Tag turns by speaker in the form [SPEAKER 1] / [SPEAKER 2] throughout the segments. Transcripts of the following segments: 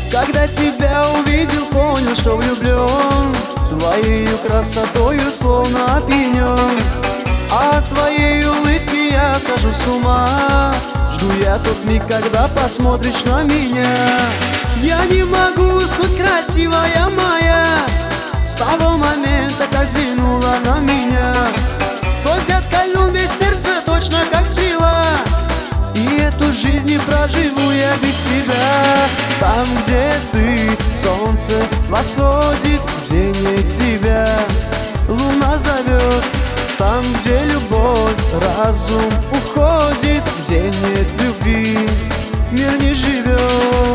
[SPEAKER 1] Когда тебя увидел, понял, что влюблен. Твоею красотою словно опьянен. От твоей улыбки я схожу с ума. Жду я тот миг, когда посмотришь на меня. Я не могу уснуть, красивая моя, с того момента, как взглянула на меня. Твой взгляд кольнул мне сердце точно как стрела, и эту жизнь не проживу я без тебя. Там, где ты, солнце восходит, где нет тебя, луна зовет. Там, где любовь, разум уходит, где нет любви, мир не живет.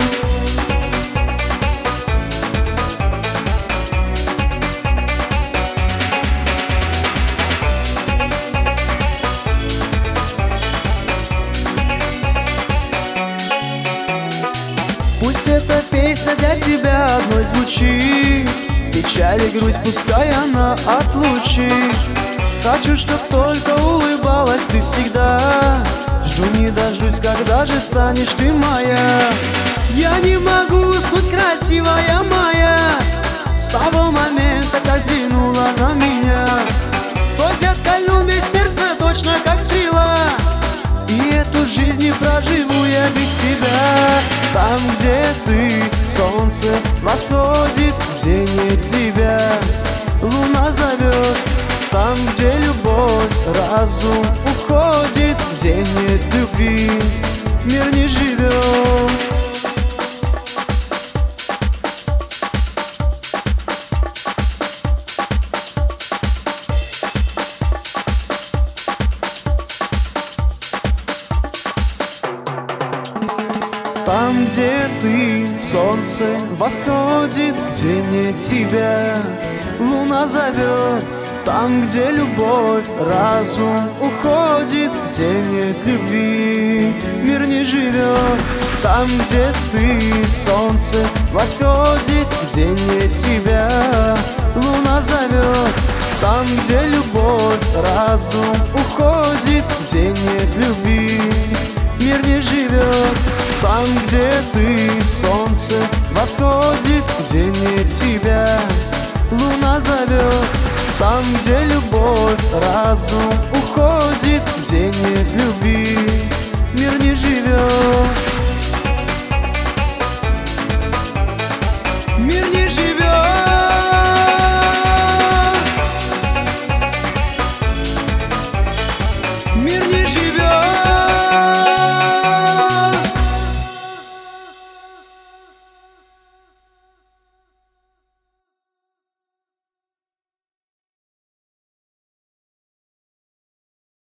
[SPEAKER 1] Пусть эта песня для тебя одной звучит, печаль и грусть пускай она отлучит. Хочу, чтоб только улыбалась ты всегда. Жду не дождусь, когда же станешь ты моя. Я не могу уснуть, красивая моя, с того момента, как взглянула на меня. Твой взгляд кольнул мне сердце точно как стрела, и эту жизнь не проживу я без тебя. Там, где ты, солнце восходит, где нет тебя, луна зовет. Там, где любовь, разум уходит, где нет любви, мир не живет. Там, где ты, солнце восходит, где нет тебя, луна зовет. Там, где любовь, разум уходит, где нет любви, мир не живет. Там, где ты, солнце восходит, где нет тебя, луна зовет. Там, где любовь, разум уходит, где нет любви, мир не живет. Там, где ты, солнце восходит, где нет тебя, луна зовет. Там, где любовь, разум уходит, где